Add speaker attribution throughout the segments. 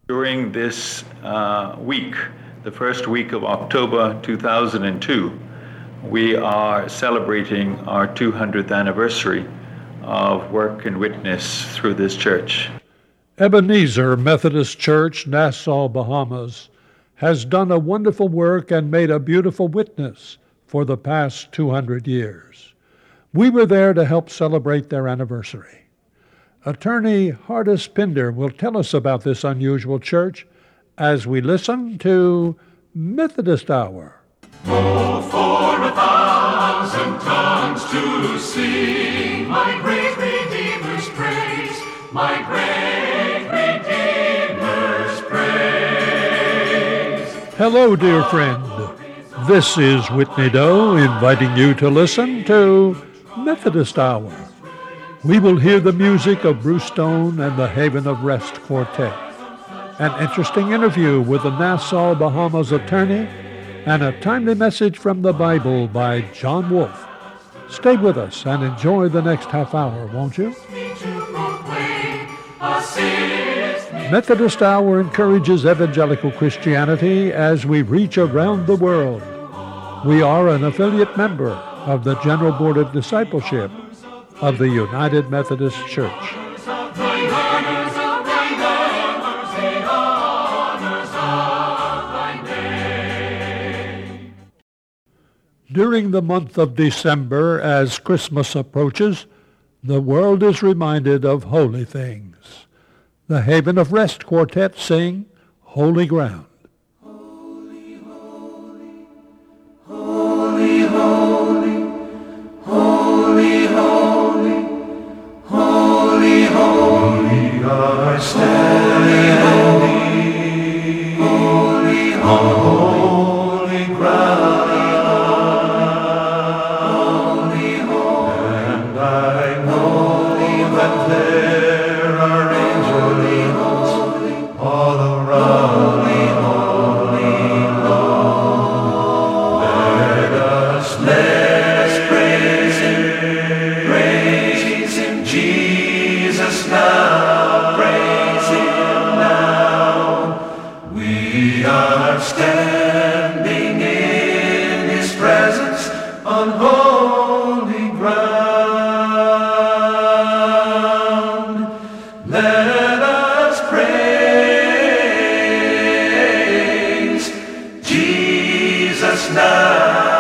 Speaker 1: During this week, the first week of October 2002, we are celebrating our 200th anniversary of work and witness through this church.
Speaker 2: Ebenezer Methodist Church, Nassau, Bahamas, has done a wonderful work and made a beautiful witness for the past 200 years. We were there to help celebrate their anniversary. Attorney Hardis Pinder will tell us about this unusual church as we listen to Methodist Hour.
Speaker 3: Oh, for 1,000 tongues to sing my great Redeemer's praise, my great Redeemer's praise.
Speaker 2: Hello, dear friend. This is Whitney Doe inviting you to listen to Methodist Hour. We will hear the music of Bruce Stone and the Haven of Rest Quartet, an interesting interview with the Nassau, Bahamas attorney, and a timely message from the Bible by John Wolfe. Stay with us and enjoy the next half hour, won't you? Methodist Hour encourages evangelical Christianity as we reach around the world. We are an affiliate member of the General Board of Discipleship of the United Methodist Church. During the month of December, as Christmas approaches, the world is reminded of holy things. The Haven of Rest Quartet sing Holy Ground.
Speaker 3: Holy, holy, holy, holy, holy, holy, holy, holy, our standing, holy, holy, holy ground, holy, holy, and I know that there are angels all around. Let's praise him, Jesus now, praise him now. We are standing in his presence on holy ground. Let us praise Jesus now.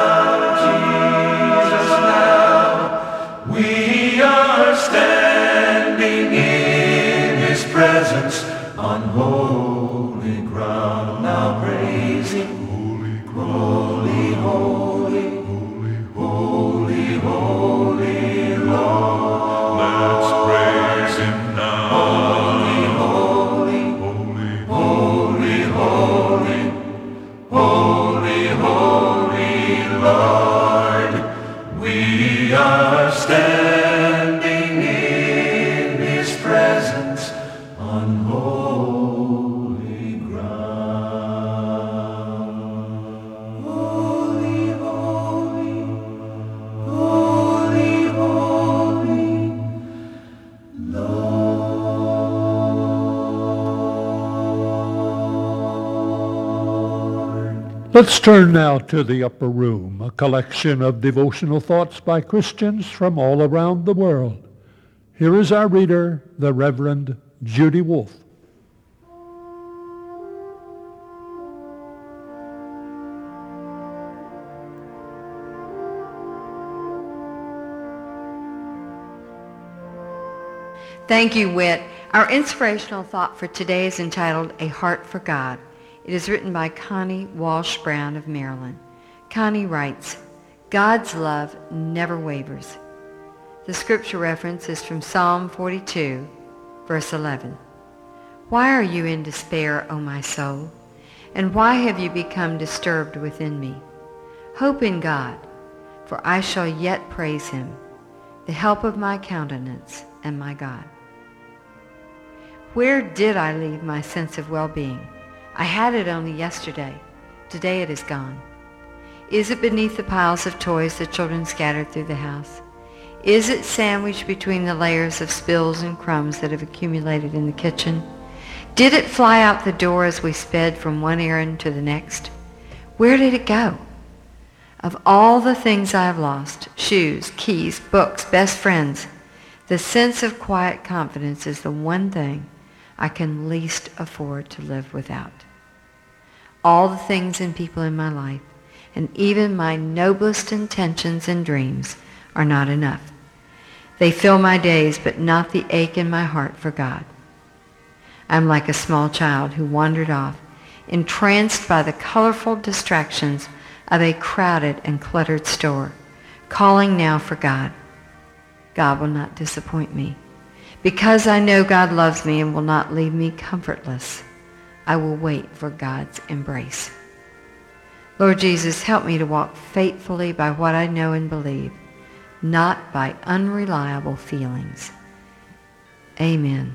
Speaker 3: Standing in his presence on holy ground. Now praise him. Holy, holy, holy, holy Lord. Let's praise him now. Holy, holy, holy, holy, holy, holy Lord. We are standing in his presence on holy ground. Holy, holy, holy, holy Lord.
Speaker 2: Let's turn now to the Upper Room, a collection of devotional thoughts by Christians from all around the world. Here is our reader, the Reverend Judy Wolfe.
Speaker 4: Thank you, Whit. Our inspirational thought for today is entitled A Heart for God. It is written by Connie Walsh Brown of Maryland. Connie writes, God's love never wavers. The scripture reference is from Psalm 42, verse 11. Why are you in despair, O my soul? And why have you become disturbed within me? Hope in God, for I shall yet praise him, the help of my countenance and my God. Where did I leave my sense of well-being? I had it only yesterday. Today it is gone. Is it beneath the piles of toys the children scattered through the house? Is it sandwiched between the layers of spills and crumbs that have accumulated in the kitchen? Did it fly out the door as we sped from one errand to the next? Where did it go? Of all the things I have lost, shoes, keys, books, best friends, the sense of quiet confidence is the one thing I can least afford to live without. All the things and people in my life, and even my noblest intentions and dreams, are not enough. They fill my days, but not the ache in my heart for God. I'm like a small child who wandered off, entranced by the colorful distractions of a crowded and cluttered store, calling now for God. God will not disappoint me. Because I know God loves me and will not leave me comfortless, I will wait for God's embrace. Lord Jesus, help me to walk faithfully by what I know and believe, not by unreliable feelings. Amen.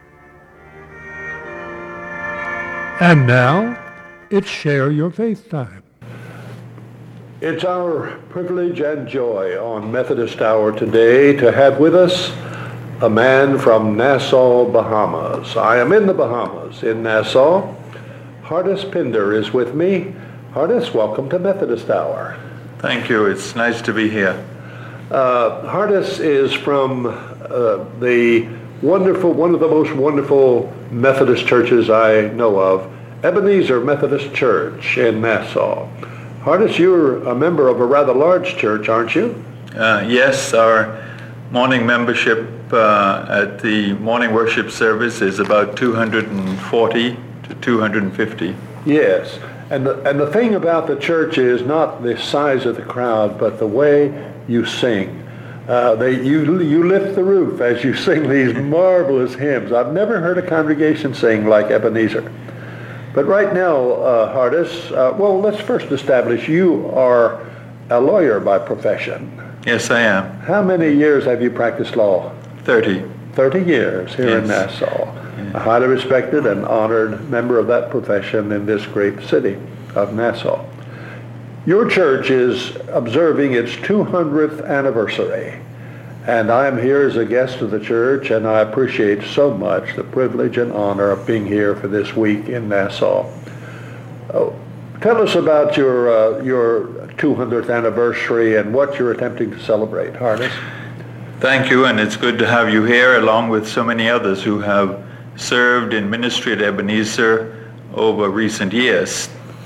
Speaker 2: And now, it's Share Your Faith time.
Speaker 5: It's our privilege and joy on Methodist Hour today to have with us a man from Nassau, Bahamas. I am in the Bahamas, in Nassau. Hardis Pinder is with me. Hardis, welcome to Methodist Hour.
Speaker 1: Thank you. It's nice to be here.
Speaker 5: Hardis is from one of the most wonderful Methodist churches I know of, Ebenezer Methodist Church in Nassau. Hardis, you're a member of a rather large church, aren't you?
Speaker 1: Yes, our morning membership at the morning worship service is about 240 to 250.
Speaker 5: Yes, and the thing about the church is not the size of the crowd, but the way you sing. You lift the roof as you sing these marvelous hymns. I've never heard a congregation sing like Ebenezer. But right now, Hardis, let's first establish you are a lawyer by profession.
Speaker 1: Yes, I am.
Speaker 5: How many years have you practiced law?
Speaker 1: 30.
Speaker 5: 30 years here in
Speaker 1: Yes.
Speaker 5: Nassau. A highly respected and honored member of that profession in this great city of Nassau. Your church is observing its 200th anniversary, and I'm here as a guest of the church, and I appreciate so much the privilege and honor of being here for this week in Nassau. Tell us about your 200th anniversary and what you're attempting to celebrate, Hardis.
Speaker 1: Thank you, and it's good to have you here along with so many others who have served in ministry at Ebenezer over recent years.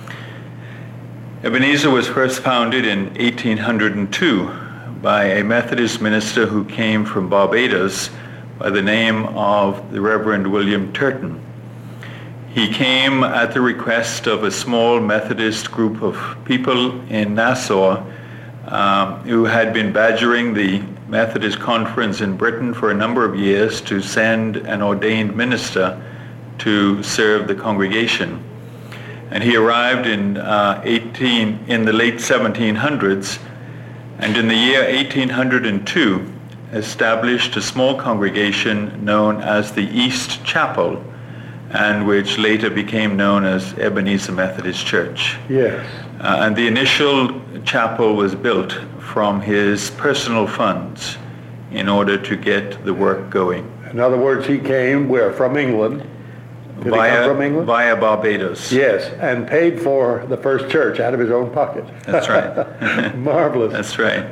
Speaker 1: Ebenezer was first founded in 1802 by a Methodist minister who came from Barbados by the name of the Reverend William Turton. He came at the request of a small Methodist group of people in Nassau who had been badgering the Methodist Conference in Britain for a number of years to send an ordained minister to serve the congregation. And he arrived in the late 1700s, and in the year 1802 established a small congregation known as the East Chapel, and which later became known as Ebenezer Methodist Church.
Speaker 5: Yes.
Speaker 1: And the initial chapel was built from his personal funds in order to get the work going.
Speaker 5: In other words, he came where? From England? Did he come from England?
Speaker 1: Via Barbados.
Speaker 5: Yes, and paid for the first church out of his own pocket.
Speaker 1: That's right.
Speaker 5: Marvelous.
Speaker 1: That's right.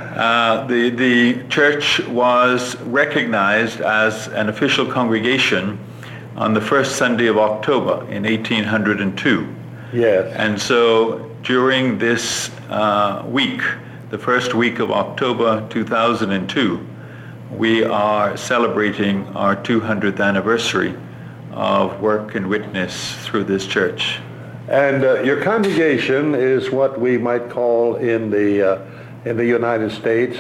Speaker 1: The church was recognized as an official congregation on the first Sunday of October in 1802.
Speaker 5: Yes.
Speaker 1: And so during this week, the first week of October 2002, we are celebrating our 200th anniversary of work and witness through this church.
Speaker 5: And your congregation is what we might call in the United States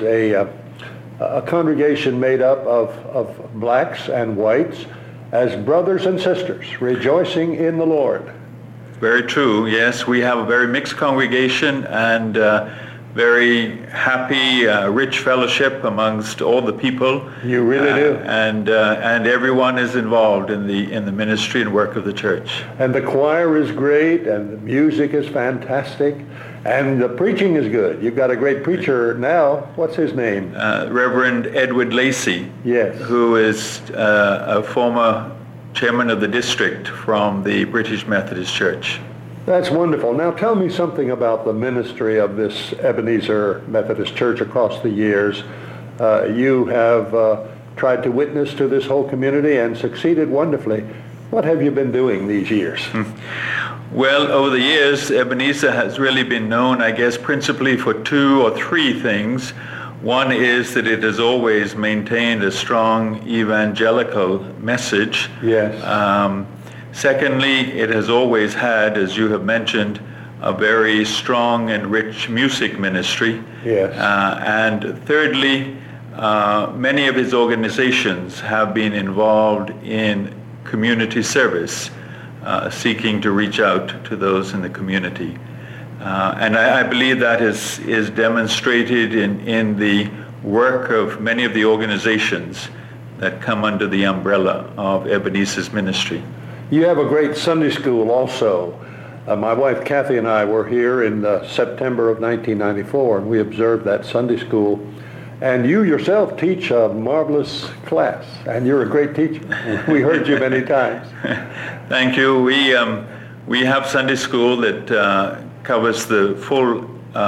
Speaker 5: a congregation made up of blacks and whites as brothers and sisters, rejoicing in the Lord.
Speaker 1: Very true. Yes, we have a very mixed congregation and very happy, rich fellowship amongst all the people.
Speaker 5: You really do.
Speaker 1: And everyone is involved in the ministry and work of the church.
Speaker 5: And the choir is great, and the music is fantastic, and the preaching is good. You've got a great preacher now. What's his name?
Speaker 1: Reverend Edward Lacey.
Speaker 5: Yes.
Speaker 1: Who is a former chairman of the district from the British Methodist Church.
Speaker 5: That's wonderful. Now tell me something about the ministry of this Ebenezer Methodist Church across the years. You have tried to witness to this whole community and succeeded wonderfully. What have you been doing these years?
Speaker 1: Well, over the years, Ebenezer has really been known, I guess, principally for 2 or 3 things. One is that it has always maintained a strong evangelical message.
Speaker 5: Yes.
Speaker 1: Secondly, it has always had, as you have mentioned, a very strong and rich music ministry.
Speaker 5: Yes.
Speaker 1: And thirdly, many of his organizations have been involved in community service, seeking to reach out to those in the community. And I believe that is demonstrated in the work of many of the organizations that come under the umbrella of Ebenezer's ministry.
Speaker 5: You have a great Sunday school also. My wife Kathy and I were here in September of 1994, and we observed that Sunday school. And you yourself teach a marvelous class, and you're a great teacher. We heard you many times.
Speaker 1: Thank you. We have Sunday school that covers the full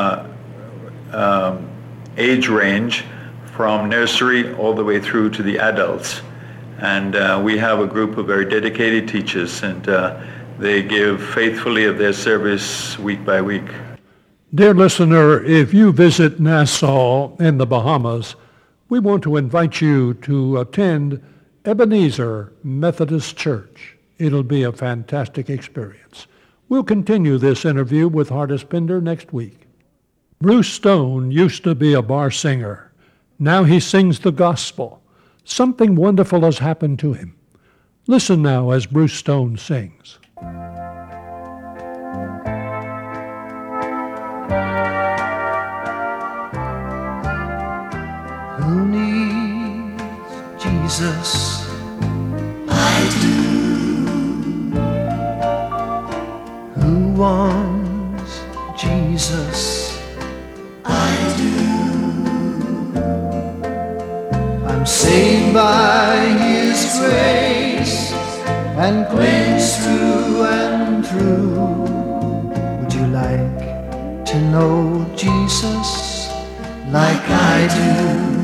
Speaker 1: age range from nursery all the way through to the adults. And we have a group of very dedicated teachers, and they give faithfully of their service week by week.
Speaker 2: Dear listener, if you visit Nassau in the Bahamas, we want to invite you to attend Ebenezer Methodist Church. It'll be a fantastic experience. We'll continue this interview with Hardest Pender next week. Bruce Stone used to be a bar singer. Now he sings the gospel. Something wonderful has happened to him. Listen now as Bruce Stone sings.
Speaker 3: Who needs Jesus? I do. Who wants Jesus? I do. I'm saved by His grace and cleansed through and through. Would you like to know Jesus like I do?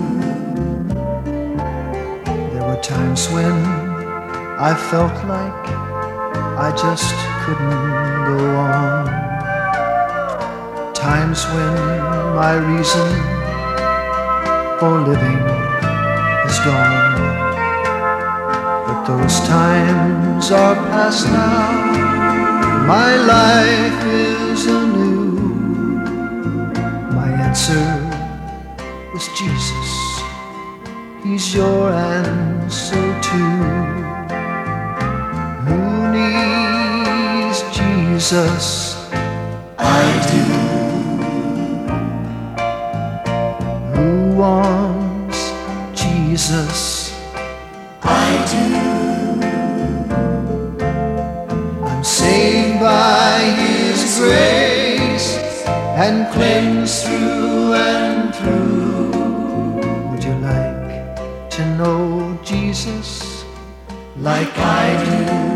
Speaker 3: Times when I felt like I just couldn't go on. Times when my reason for living is gone. But those times are past now. My life is anew. My answer was Jesus. He's your answer too. Who needs Jesus? I do. Who wants Jesus? I do. I'm saved by His grace and cleansed through and through. Would you like to know Jesus like I do?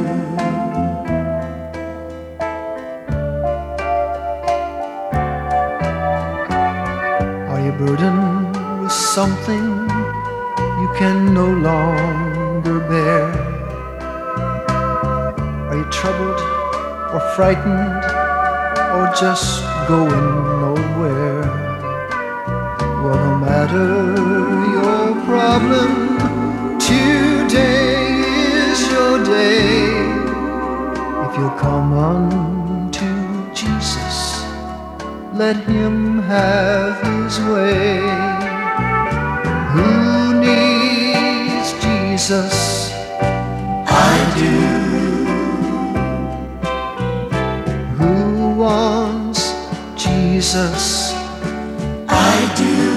Speaker 3: Are you burdened with something you can no longer bear? Are you troubled or frightened or just going nowhere? Well, no matter your problem, today is your day. If you'll come unto Jesus, let Him have His way. Who needs Jesus? I do. Who wants Jesus? I do.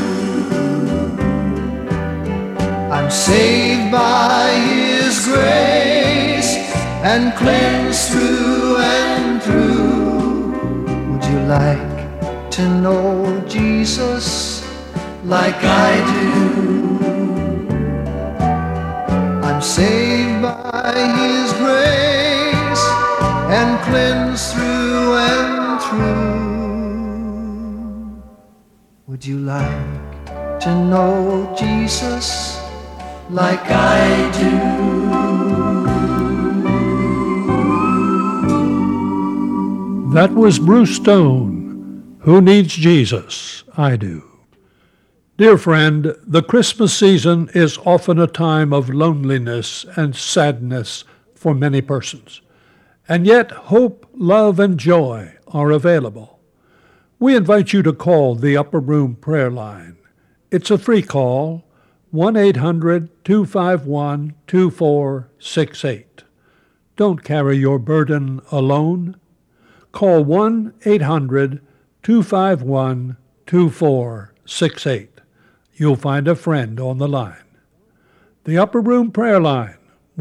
Speaker 3: I'm saved by His grace and cleansed through and through. Would you like to know Jesus like I do? I'm saved by His grace and cleansed through and through. Would you like to know Jesus like I do?
Speaker 2: That was Bruce Stone. Who needs Jesus? I do. Dear friend, the Christmas season is often a time of loneliness and sadness for many persons. And yet hope, love, and joy are available. We invite you to call the Upper Room Prayer Line. It's a free call, 1-800-251-2468. Don't carry your burden alone. Call 1-800-251-2468. You'll find a friend on the line. The Upper Room Prayer Line,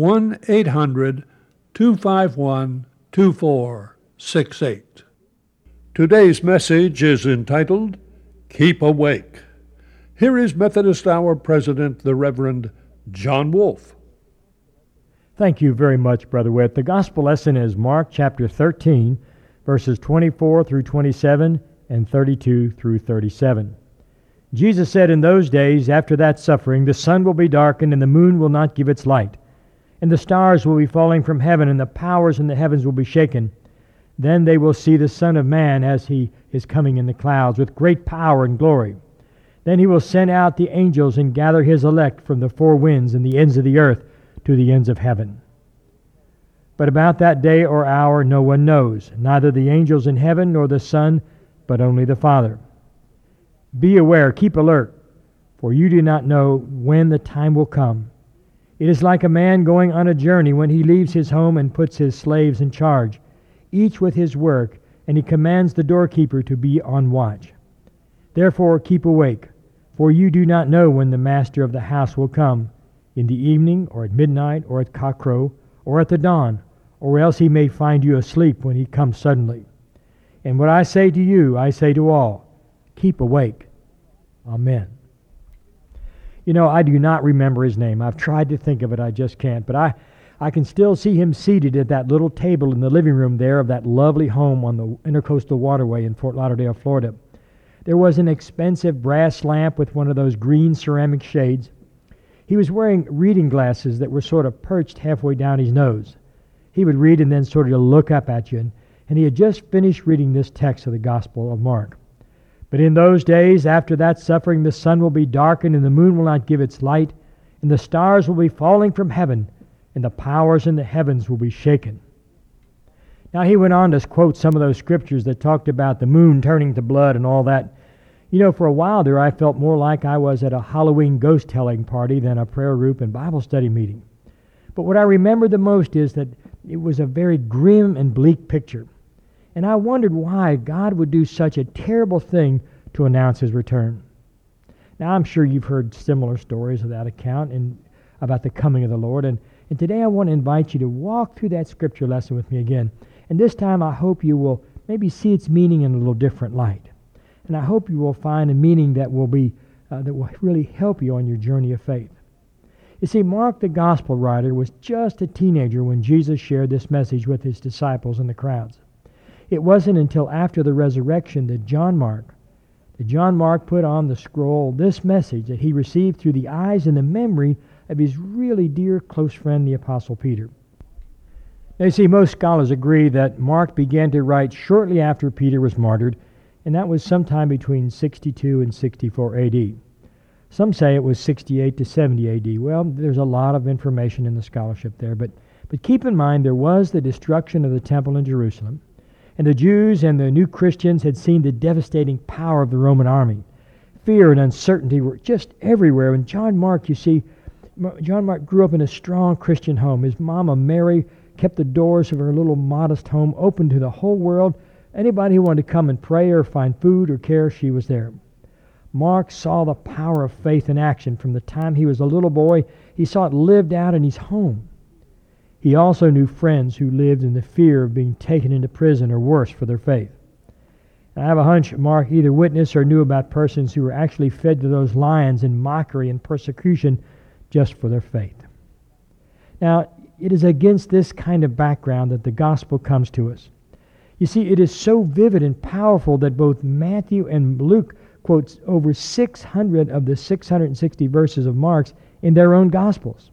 Speaker 2: 1-800-251-2468. Today's message is entitled, Keep Awake. Here is Methodist Hour President, the Reverend John Wolfe.
Speaker 6: Thank you very much, Brother Witt. The gospel lesson is Mark chapter 13, verses 24 through 27 and 32 through 37. Jesus said, in those days, after that suffering, the sun will be darkened, and the moon will not give its light, and the stars will be falling from heaven, and the powers in the heavens will be shaken. Then they will see the Son of Man as He is coming in the clouds with great power and glory. Then He will send out the angels and gather His elect from the four winds and the ends of the earth to the ends of heaven. But about that day or hour no one knows, neither the angels in heaven nor the Son, but only the Father. Be aware, keep alert, for you do not know when the time will come. It is like a man going on a journey when he leaves his home and puts his slaves in charge, each with his work, and he commands the doorkeeper to be on watch. Therefore keep awake, for you do not know when the master of the house will come, in the evening, or at midnight, or at cockcrow, or at the dawn, or else he may find you asleep when he comes suddenly. And what I say to you, I say to all, keep awake. Amen. You know, I do not remember his name. I've tried to think of it, I just can't. But I can still see him seated at that little table in the living room there of that lovely home on the Intercoastal Waterway in Fort Lauderdale, Florida. There was an expensive brass lamp with one of those green ceramic shades. He was wearing reading glasses that were sort of perched halfway down his nose. He would read and then sort of look up at you, and he had just finished reading this text of the Gospel of Mark. But in those days, after that suffering, the sun will be darkened, and the moon will not give its light, and the stars will be falling from heaven, and the powers in the heavens will be shaken. Now he went on to quote some of those scriptures that talked about the moon turning to blood and all that. You know, for a while there, I felt more like I was at a Halloween ghost-telling party than a prayer group and Bible study meeting. But what I remember the most is that it was a very grim and bleak picture. And I wondered why God would do such a terrible thing to announce His return. Now, I'm sure you've heard similar stories of that account and about the coming of the Lord. And today I want to invite you to walk through that scripture lesson with me again. And this time I hope you will maybe see its meaning in a little different light. And I hope you will find a meaning that will really help you on your journey of faith. You see, Mark, the gospel writer, was just a teenager when Jesus shared this message with His disciples and the crowds. It wasn't until after the resurrection that John Mark put on the scroll this message that he received through the eyes and the memory of his really dear close friend, the Apostle Peter. Now, you see, most scholars agree that Mark began to write shortly after Peter was martyred, and that was sometime between 62 and 64 A.D. Some say it was 68 to 70 A.D. Well, there's a lot of information in the scholarship there, but keep in mind there was the destruction of the temple in Jerusalem, and the Jews and the new Christians had seen the devastating power of the Roman army. Fear and uncertainty were just everywhere, and John Mark grew up in a strong Christian home. His mama, Mary, kept the doors of her little modest home open to the whole world. Anybody who wanted to come and pray or find food or care, she was there. Mark saw the power of faith in action from the time he was a little boy. He saw it lived out in his home. He also knew friends who lived in the fear of being taken into prison or worse for their faith. And I have a hunch Mark either witnessed or knew about persons who were actually fed to those lions in mockery and persecution just for their faith. Now, it is against this kind of background that the gospel comes to us. You see, it is so vivid and powerful that both Matthew and Luke quotes over 600 of the 660 verses of Mark's in their own gospels.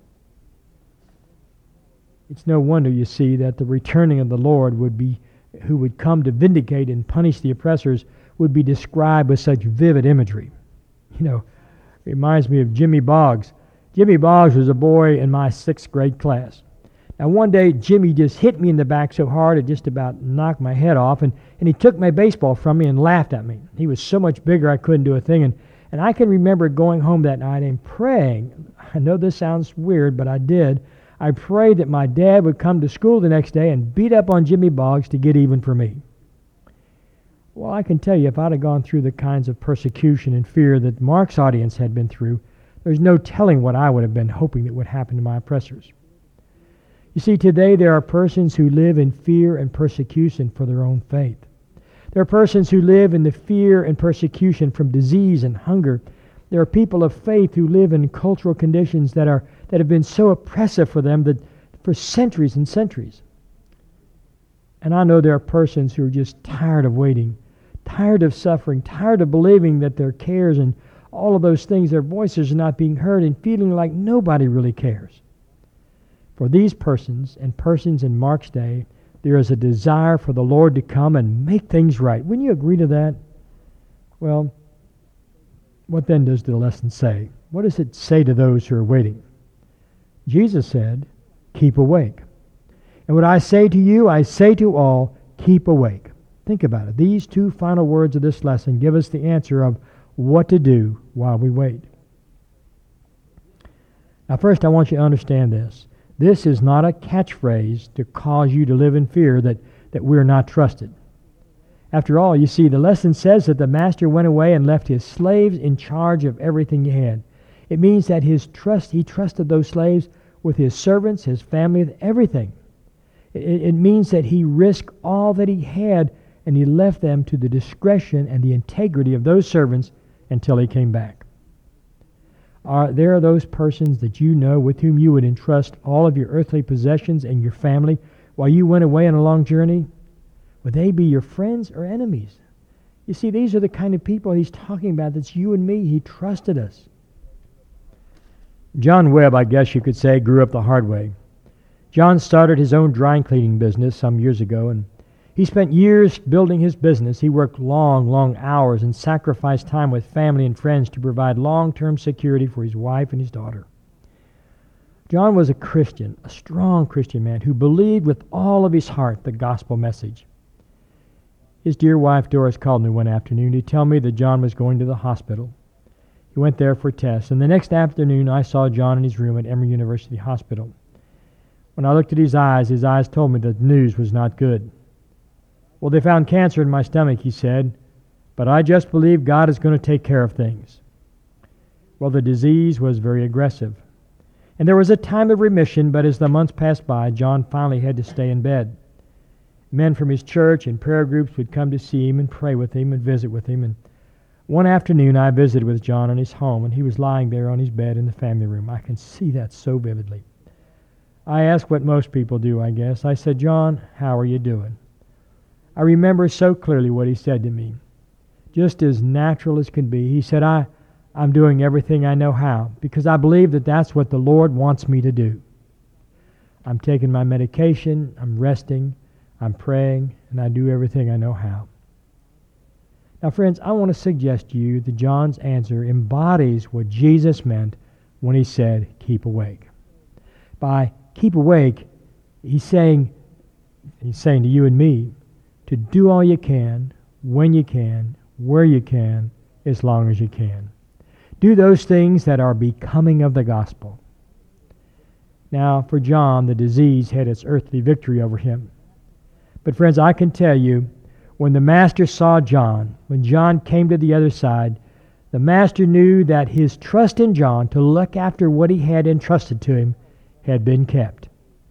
Speaker 6: It's no wonder, you see, that the returning of the Lord who would come to vindicate and punish the oppressors, would be described with such vivid imagery. It reminds me of Jimmy Boggs. Jimmy Boggs was a boy in my 6th grade class. Now one day, Jimmy just hit me in the back so hard it just about knocked my head off, and he took my baseball from me and laughed at me. He was so much bigger I couldn't do a thing, and I can remember going home that night and praying. I know this sounds weird, but I did. I prayed that my dad would come to school the next day and beat up on Jimmy Boggs to get even for me. Well, I can tell you, if I'd have gone through the kinds of persecution and fear that Mark's audience had been through, there's no telling what I would have been hoping that would happen to my oppressors. You see, today there are persons who live in fear and persecution for their own faith. There are persons who live in the fear and persecution from disease and hunger. There are people of faith who live in cultural conditions that have been so oppressive for them that for centuries and centuries. And I know there are persons who are just tired of waiting, tired of suffering, tired of believing that their cares and all of those things, their voices are not being heard, and feeling like nobody really cares. For these persons and persons in Mark's day, there is a desire for the Lord to come and make things right. Wouldn't you agree to that? Well, what then does the lesson say? What does it say to those who are waiting? Jesus said, keep awake. And what I say to you, I say to all, keep awake. Think about it. These two final words of this lesson give us the answer of what to do while we wait. Now first I want you to understand this. This is not a catchphrase to cause you to live in fear that we're not trusted. After all, you see, the lesson says that the master went away and left his slaves in charge of everything he had. It means that he trusted those slaves with his servants, his family, with everything. It means that he risked all that he had and he left them to the discretion and the integrity of those servants until he came back. There are those persons that you know with whom you would entrust all of your earthly possessions and your family while you went away on a long journey? Would they be your friends or enemies? You see, these are the kind of people he's talking about. That's you and me. He trusted us. John Webb, I guess you could say, grew up the hard way. John started his own dry cleaning business some years ago, and he spent years building his business. He worked long hours and sacrificed time with family and friends to provide long-term security for his wife and his daughter. John was a Christian, a strong Christian man who believed with all of his heart the gospel message. His dear wife Doris called me one afternoon to tell me that John was going to the hospital. He went there for tests, and the next afternoon I saw John in his room at Emory University Hospital. When I looked at his eyes told me that the news was not good. Well, they found cancer in my stomach, he said, but I just believe God is going to take care of things. Well, the disease was very aggressive, and there was a time of remission, but as the months passed by, John finally had to stay in bed. Men from his church and prayer groups would come to see him and pray with him and visit with him. And one afternoon I visited with John in his home, and he was lying there on his bed in the family room. I can see that so vividly. I asked what most people do, I guess. I said, John, how are you doing? I remember so clearly what he said to me. Just as natural as can be. He said, I'm doing everything I know how because I believe that that's what the Lord wants me to do. I'm taking my medication, I'm resting, I'm praying, and I do everything I know how. Now, friends, I want to suggest to you that John's answer embodies what Jesus meant when he said, keep awake. By keep awake, he's saying to you and me to do all you can, when you can, where you can, as long as you can. Do those things that are becoming of the gospel. Now, for John, the disease had its earthly victory over him. But friends, I can tell you, when the Master saw John, when John came to the other side, the Master knew that his trust in John to look after what he had entrusted to him had been kept.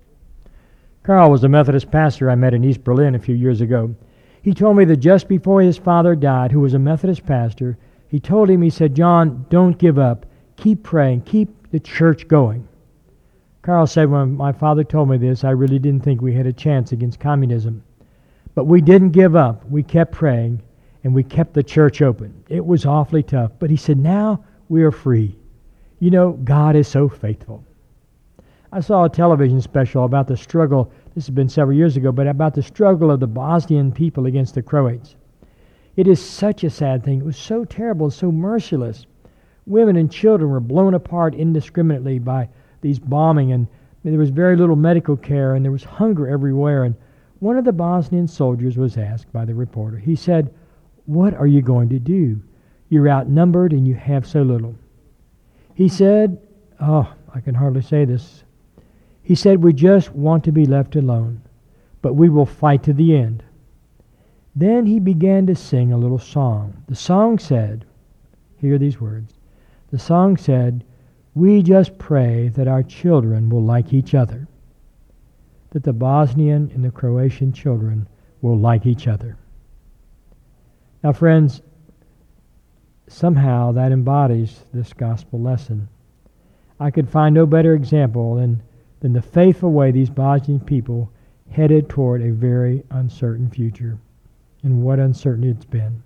Speaker 6: Carl was a Methodist pastor I met in East Berlin a few years ago. He told me that just before his father died, who was a Methodist pastor, he told him, he said, John, don't give up. Keep praying. Keep the church going. Carl said, when my father told me this, I really didn't think we had a chance against communism. But we didn't give up. We kept praying, and we kept the church open. It was awfully tough. But he said, now we are free. You know, God is so faithful. I saw a television special about the struggle, this has been several years ago, but about the struggle of the Bosnian people against the Croats. It is such a sad thing. It was so terrible, so merciless. Women and children were blown apart indiscriminately by these bombing, and there was very little medical care, and there was hunger everywhere. And one of the Bosnian soldiers was asked by the reporter, he said, "What are you going to do? You're outnumbered and you have so little." He said, I can hardly say this. He said, "We just want to be left alone, but we will fight to the end." Then he began to sing a little song. The song said, hear these words, the song said, "We just pray that our children will like each other, that the Bosnian and the Croatian children will like each other." Now, friends, somehow that embodies this gospel lesson. I could find no better example than the faithful way these Bosnian people headed toward a very uncertain future. And what uncertainty it's been.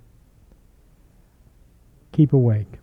Speaker 6: Keep awake.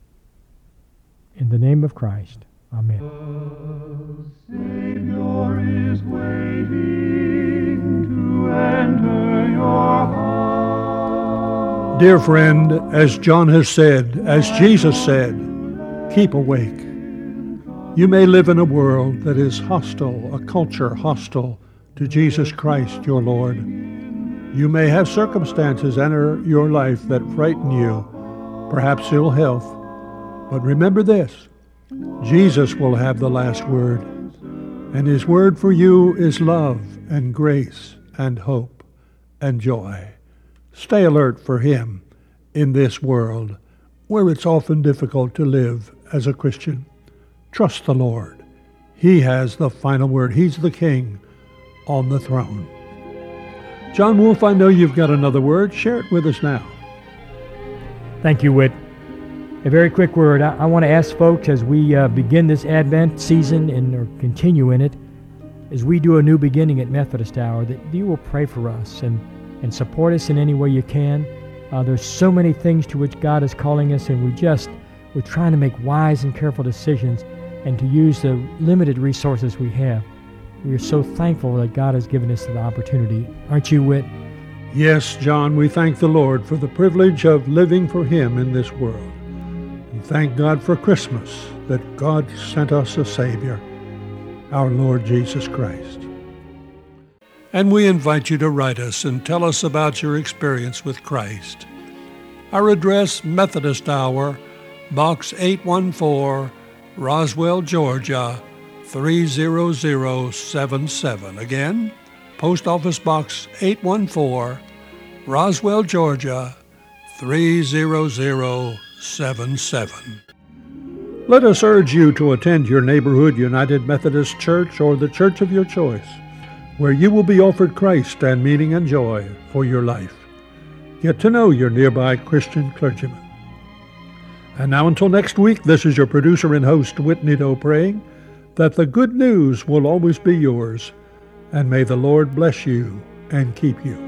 Speaker 6: In the name of Christ, amen.
Speaker 2: The Savior is waiting to enter your heart. Dear friend, as John has said, as Jesus said, keep awake. You may live in a world that is hostile, a culture hostile to Jesus Christ, your Lord. You may have circumstances enter your life that frighten you, perhaps ill health. But remember this, Jesus will have the last word, and his word for you is love and grace and hope and joy. Stay alert for him in this world where it's often difficult to live as a Christian. Trust the Lord. He has the final word. He's the King on the throne. John Wolfe, I know you've got another word. Share it with us now.
Speaker 6: Thank you, Whit. A very quick word. I want to ask folks as we begin this Advent season or continue in it, as we do a new beginning at Methodist Hour, that you will pray for us and support us in any way you can. There's so many things to which God is calling us, and we're trying to make wise and careful decisions and to use the limited resources we have. We are so thankful that God has given us the opportunity. Aren't you, Whit?
Speaker 2: Yes, John, we thank the Lord for the privilege of living for him in this world. And thank God for Christmas, that God sent us a Savior, our Lord Jesus Christ. And we invite you to write us and tell us about your experience with Christ. Our address, Methodist Hour, Box 814, Roswell, Georgia, 30077. Again, Post Office Box 814, Roswell, Georgia, 30077. Let us urge you to attend your neighborhood United Methodist Church or the church of your choice, where you will be offered Christ and meaning and joy for your life. Get to know your nearby Christian clergyman. And now until next week, this is your producer and host, Whit Nadeau, praying that the good news will always be yours, and may the Lord bless you and keep you.